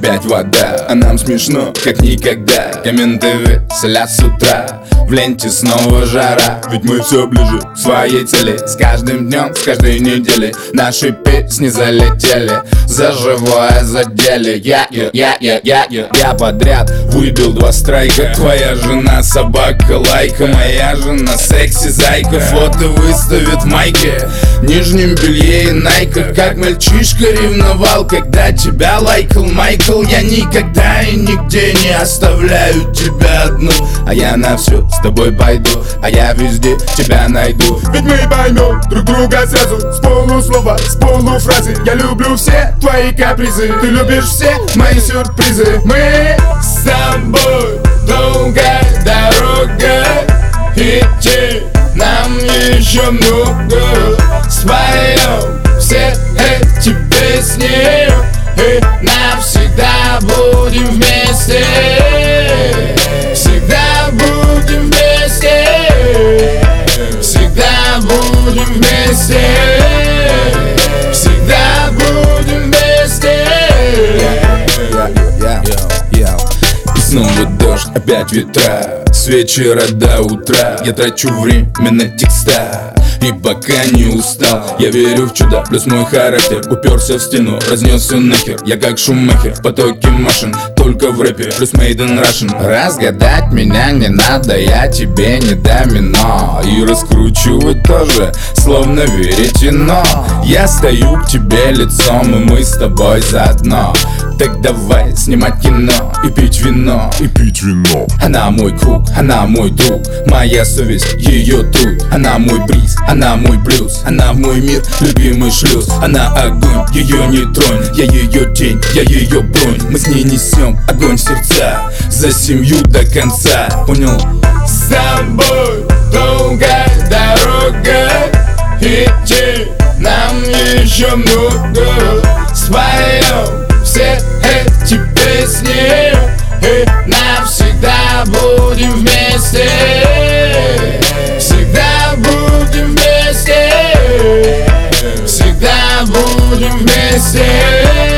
опять вода, а нам смешно, как никогда. Комменты веселят с утра, в ленте снова жара. Ведь мы все ближе к своей цели. С каждым днем, с каждой недели наши песни залетели, за живое задели. Я подряд выбил 2 страйка. Твоя жена собака лайка, моя жена секси зайка. Фото выставит в майке, нижнем белье и найках. Как мальчишка ревновал, когда тебя лайкал Майкл. Я никогда и нигде не оставляю тебя одну, а я на все с тобой пойду, а я везде тебя найду. Ведь мы поймем друг друга сразу, с полуслова, с полуфразы. Я люблю все твои капризы, ты любишь все мои сюрпризы. Мы с тобой долгая дорога, идти нам еще много. Споем все эти песни и навсегда будем вместе. Всегда будем вместе. Всегда будем вместе. Всегда будем вместе. И снова дождь, опять ветра, с вечера до утра. Я трачу время на текста, и пока не устал, я верю в чудо, плюс мой характер уперся в стену, разнесся нахер. Я как Шумахер в потоке машин, только в рэпе, плюс made in Russian. Разгадать меня не надо, я тебе не домино, и раскручивать тоже, словно веретено. Я стою к тебе лицом, и мы с тобой заодно. Так давай снимать кино и пить вино. Она мой круг, она мой друг, моя совесть, ее труд. Она мой бриз, она мой блюз, она в мой мир, любимый шлюз. Она огонь, ее не тронь, я ее тень, я ее бронь. Мы с ней несем огонь в сердца, за семью до конца, понял? С тобой долгая дорога, идти нам еще много. Споем все эти песни и навсегда будем вместе. Всегда будем вместе. Всегда будем вместе.